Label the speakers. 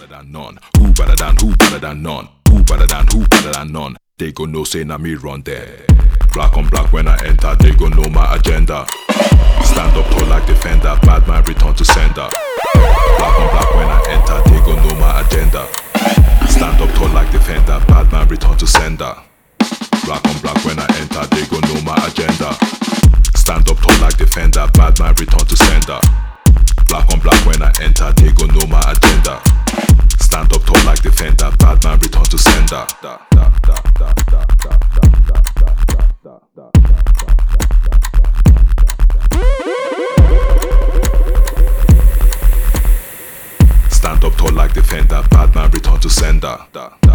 Speaker 1: than none? Who better than who better than none? Who better than who better than none? They go know say na me run there. Black on black when I enter, they go know my agenda. Stand up tall like defender, bad man return to sender. Black on black when I enter, they go know my agenda. Stand up tall like defender, bad man return to sender. Black on black when I enter, they go know my agenda. Stand up tall like defender, bad man return to sender. Black on black when I enter, they go know my agenda. Stand up tall like defender, bad man return to sender. Stand up tall like defender, bad man return to sender.